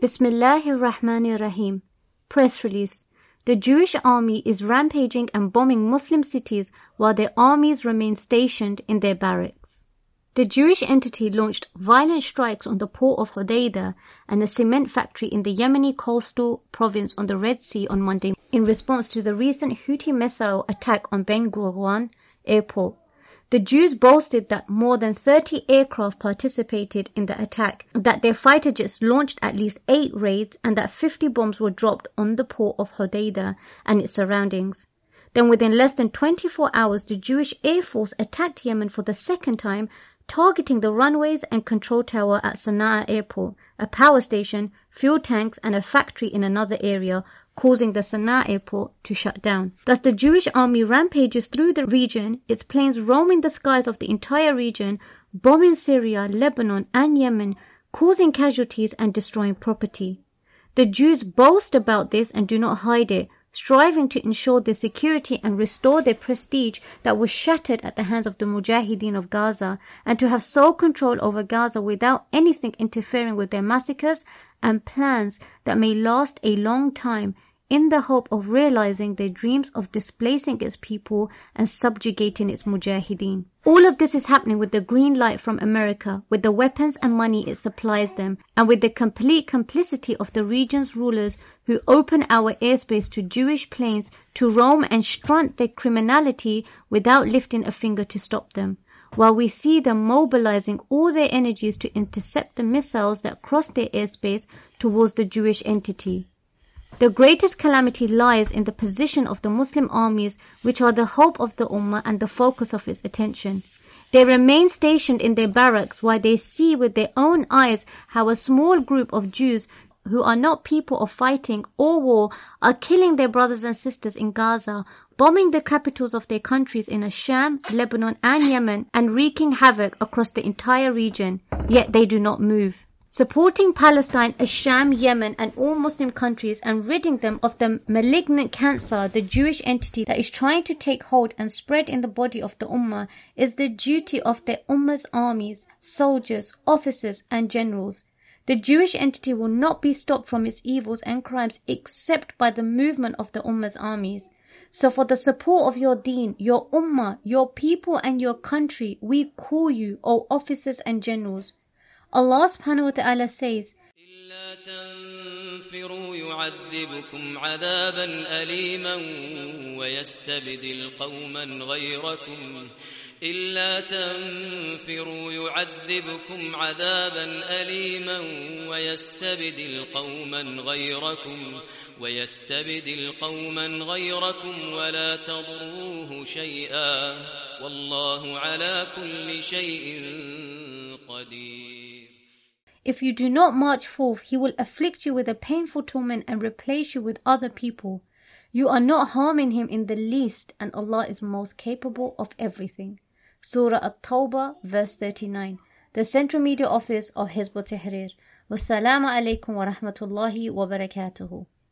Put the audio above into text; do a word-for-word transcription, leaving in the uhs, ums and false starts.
Bismillahir Rahmanir Rahim. Press release. The Jewish army is rampaging and bombing Muslim cities while their armies remain stationed in their barracks. The Jewish entity launched violent strikes on the port of Hodeidah and a cement factory in the Yemeni coastal province on the Red Sea on Monday in response to the recent Houthi missile attack on Ben Gurion airport. The Jews boasted that more than thirty aircraft participated in the attack, that their fighter jets launched at least eight raids, and that fifty bombs were dropped on the port of Hodeidah and its surroundings. Then within less than twenty-four hours, the Jewish Air Force attacked Yemen for the second time, targeting the runways and control tower at Sana'a Airport, a power station, fuel tanks and a factory in another area, causing the Sana'a airport to shut down. Thus the Jewish army rampages through the region, its planes roaming the skies of the entire region, bombing Syria, Lebanon and Yemen, causing casualties and destroying property. The Jews boast about this and do not hide it, striving to ensure their security and restore their prestige that was shattered at the hands of the Mujahideen of Gaza, and to have sole control over Gaza without anything interfering with their massacres and plans that may last a long time, in the hope of realizing their dreams of displacing its people and subjugating its Mujahideen. All of this is happening with the green light from America, with the weapons and money it supplies them, and with the complete complicity of the region's rulers who open our airspace to Jewish planes to roam and strut their criminality without lifting a finger to stop them, while we see them mobilizing all their energies to intercept the missiles that cross their airspace towards the Jewish entity. The greatest calamity lies in the position of the Muslim armies, which are the hope of the Ummah and the focus of its attention. They remain stationed in their barracks while they see with their own eyes how a small group of Jews who are not people of fighting or war are killing their brothers and sisters in Gaza, bombing the capitals of their countries in Asham, Lebanon and Yemen, and wreaking havoc across the entire region, yet they do not move. Supporting Palestine, Asham, Yemen and all Muslim countries and ridding them of the malignant cancer, the Jewish entity that is trying to take hold and spread in the body of the Ummah, is the duty of the Ummah's armies, soldiers, officers and generals. The Jewish entity will not be stopped from its evils and crimes except by the movement of the Ummah's armies. So for the support of your deen, your Ummah, your people and your country, we call you, O officers and generals. Allah subhanahu wa ta'ala says, إِلَّا تَنْفِرُوا يُعَذِّبُكُمْ عَذَابًا أَلِيمًا وَيَسْتَبْدِلْ قَوْمًا غَيْرَكُمْ إِلَّا تَنْفِرُوا يُعَذِّبُكُمْ عَذَابًا أَلِيمًا وَيَسْتَبْدِلْ قَوْمًا غَيْرَكُمْ وَيَسْتَبْدِلْ قَوْمًا غَيْرَكُمْ وَلَا تَضُرُّوهُ شَيْئًا وَاللَّهُ عَلَى كُلِّ شَيْءٍ قَدِيرٌ. If you do not march forth, he will afflict you with a painful torment and replace you with other people. You are not harming him in the least, and Allah is most capable of everything. Surah At-Tawbah, verse thirty-nine. The Central Media Office of Hizb ut-Tahrir. Wassalamu alaikum wa rahmatullahi wa barakatuhu.